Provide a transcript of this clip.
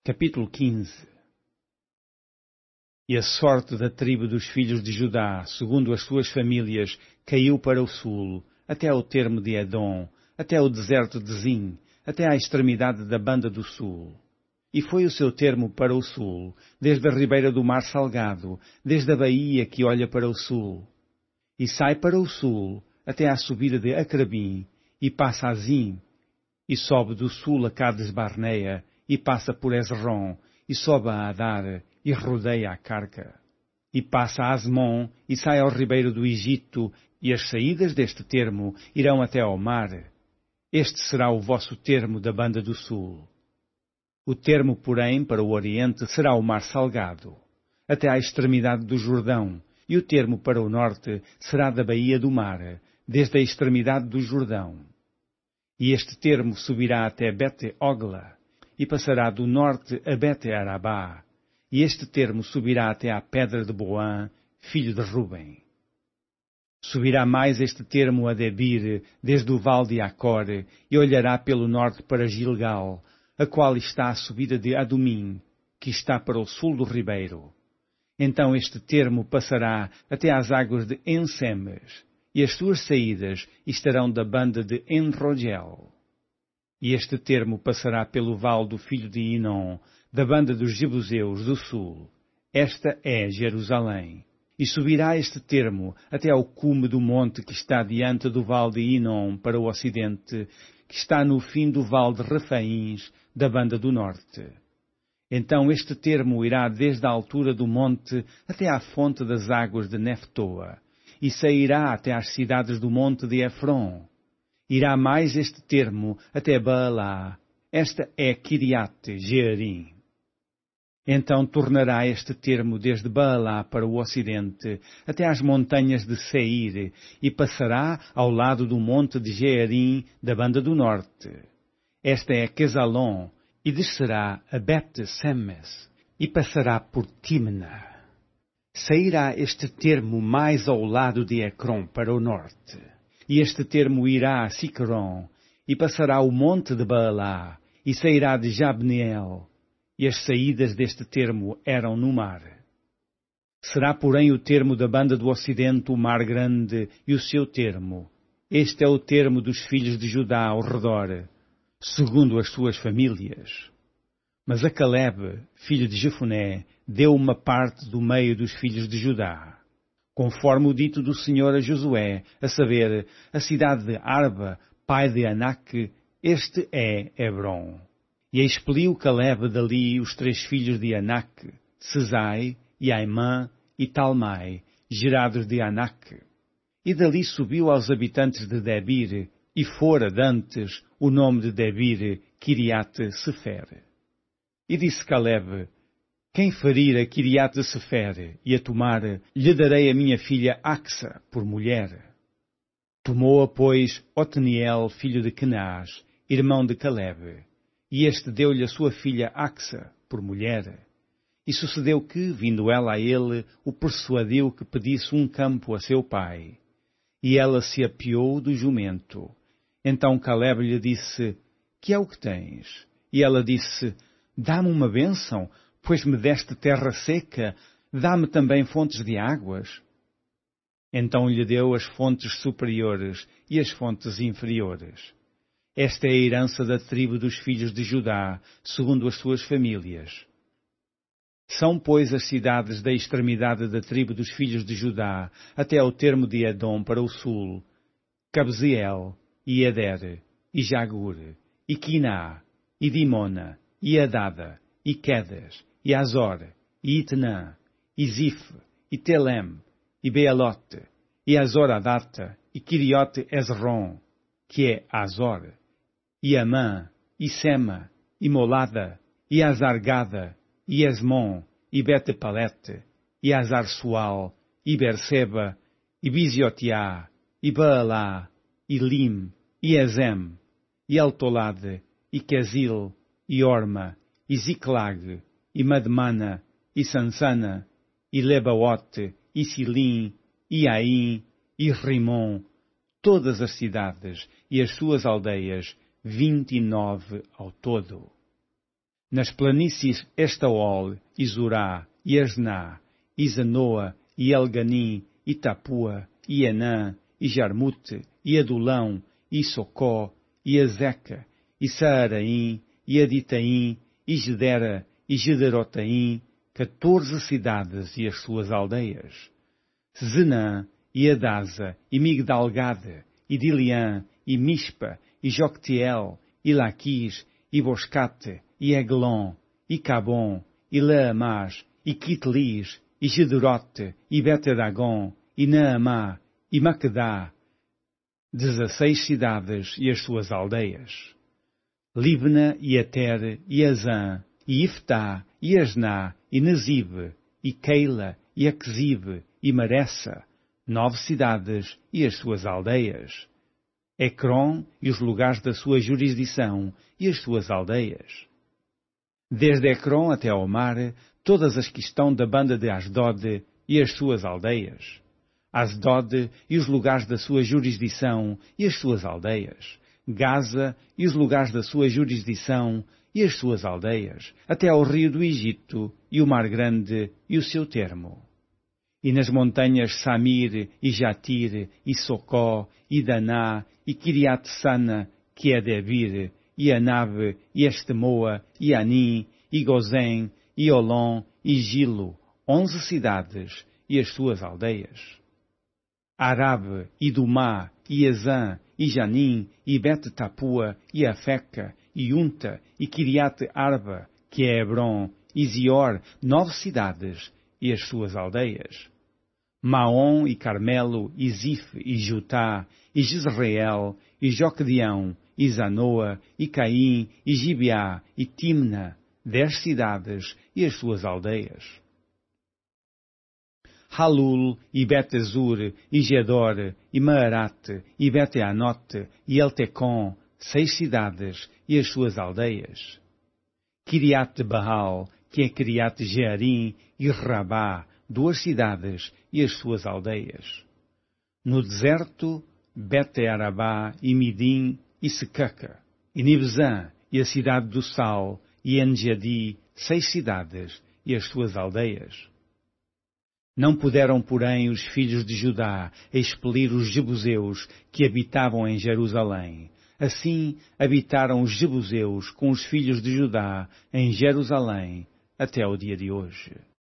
Capítulo 15. E a sorte da tribo dos filhos de Judá, segundo as suas famílias, caiu para o sul, até ao termo de Edom, até o deserto de Zim, até à extremidade da banda do sul. E foi o seu termo para o sul, desde a ribeira do mar salgado, desde a baía que olha para o sul. E sai para o sul, até à subida de Acrabim, e passa a Zim, e sobe do sul a Cades Barnea, e passa por Ezron, e sobe a Adar, e rodeia a Carca. E passa a Asmon, e sai ao ribeiro do Egito, e as saídas deste termo irão até ao mar. Este será o vosso termo da banda do sul. O termo, porém, para o oriente será o mar salgado, até à extremidade do Jordão, e o termo para o norte será da baía do mar, desde a extremidade do Jordão. E este termo subirá até Bet-Ogla, e passará do norte a Bet-Arabá, e este termo subirá até à pedra de Boã, filho de Ruben. Subirá mais este termo a Debir, desde o vale de Acor, e olhará pelo norte para Gilgal, a qual está a subida de Adumim, que está para o sul do ribeiro. Então este termo passará até às águas de En-Semes, e as suas saídas estarão da banda de En-Rogel. E este termo passará pelo vale do filho de Inom, da banda dos Jebuseus do sul. Esta é Jerusalém. E subirá este termo até ao cume do monte que está diante do vale de Inom para o ocidente, que está no fim do vale de Refaíns, da banda do norte. Então este termo irá desde a altura do monte até à fonte das águas de Neftoa, e sairá até às cidades do monte de Efron. Irá mais este termo até Baalá. Esta é Kiriate Jearim. Então tornará este termo desde Baalá para o ocidente, até às montanhas de Seir, e passará ao lado do monte de Jearim, da banda do norte. Esta é Quesalon, e descerá a Bet-Semes, e passará por Timna. Sairá este termo mais ao lado de Ecrom para o norte. E este termo irá a Sicron, e passará o monte de Baalá, e sairá de Jabneel, e as saídas deste termo eram no mar. Será, porém, o termo da banda do ocidente o mar grande, e o seu termo. Este é o termo dos filhos de Judá ao redor, segundo as suas famílias. Mas a Caleb, filho de Jefoné, deu uma parte do meio dos filhos de Judá, conforme o dito do Senhor a Josué, a saber, a cidade de Arba, pai de Anak, este é Hebron. E expeliu Caleb dali os 3 filhos de Anak, Sesai, e Aimã, e Talmai, gerados de Anak. E dali subiu aos habitantes de Debir, e fora dantes o nome de Debir, Kiriate-Sefer. E disse Caleb: quem ferir a Kiriate-Sefer e a tomar, lhe darei a minha filha Axa por mulher. Tomou-a, pois, Otniel, filho de Kenaz, irmão de Caleb, e este deu-lhe a sua filha Axa por mulher. E sucedeu que, vindo ela a ele, o persuadiu que pedisse um campo a seu pai. E ela se apeou do jumento. Então Caleb lhe disse: que é o que tens? E ela disse: dá-me uma bênção, pois me deste terra seca, dá-me também fontes de águas. Então lhe deu as fontes superiores e as fontes inferiores. Esta é a herança da tribo dos filhos de Judá, segundo as suas famílias. São, pois, as cidades da extremidade da tribo dos filhos de Judá, até ao termo de Edom para o sul: Cabzeel, e Eder, e Jagur, e Quiná, e Dimona, e Adada, e Quedas, e Azor, e Itnã, e Zif, e Telem, e Bealote, e Azor-Adata, e Kiriote Ezron, que é Azor, e Amã, e Sema, e Molada, e Azargada, e Esmon, e Bete-Palete, e Azar-Sual, e Berseba, e Biziotiá, e Baalá, e Lim, e Ezem, e Altolade, e Quezil, e Orma, e Ziclag, e Madmana, e Sansana, e Lebaote, e Silim, e Aim, e Rimon, todas as cidades e as suas aldeias, 29 ao todo. Nas planícies Estaol, e Zurá, e Asná, e Zanoa, e Elganim, e Tapua, e Enã, e Jarmute, e Adulão, e Socó, e Azeca, e Saaraim, e Aditaim, e Gedera, e Gederotaim, 14 cidades e as suas aldeias. Zenã, e Adasa, e Migdalgade, e Diliã, e Mispa, e Joctiel, e Laquis, e Boscate, e Eglon, e Cabon, e Laamás, e Quitlis, e Gederote, e Betedagom, e Naamá, e Maquedá, 16 cidades e as suas aldeias. Libna, e Ater, e Azã, e Iftá, e Asná, e Nezib, e Keila, e Aquezib, e Maressa, 9 cidades e as suas aldeias. Ecrom e os lugares da sua jurisdição e as suas aldeias. Desde Ecrom até ao mar, todas as que estão da banda de Asdod e as suas aldeias. Asdod e os lugares da sua jurisdição e as suas aldeias. Gaza e os lugares da sua jurisdição e as suas aldeias, até ao rio do Egito e o mar grande e o seu termo. E nas montanhas Samir, e Jatir, e Socó, e Daná, e Kiriat-Sana, que é Debir, e Anab, e Estemoa, e Anim, e Gozém, e Olom, e Gilo, 11 cidades e as suas aldeias. Arab, e Dumá, e Ezã, e Janim, e Bet-Tapua, e Afeca, e Unta, e Kiriat-Arba, que é Hebron, e Zior, 9 cidades e as suas aldeias. Maom, e Carmelo, e Zif, e Jutá, e Jezreel, e Joquedeão, e Zanoa, e Caim, e Gibeá, e Timna, 10 cidades e as suas aldeias. Halul, e Bet-Zur, e Gedor, e Maarate, e Bet-Anote, e Eltecom, 6 cidades e as suas aldeias. Kiriat-Baal, que é Kiriat-Jearim, e Rabá, 2 cidades e as suas aldeias. No deserto, Bet-Arabá, e Midim, e Secaca, e Nibzã, e a cidade do Sal, e Enjadi, 6 cidades e as suas aldeias. Não puderam, porém, os filhos de Judá expelir os jebuseus que habitavam em Jerusalém. Assim habitaram os jebuseus com os filhos de Judá em Jerusalém até o dia de hoje.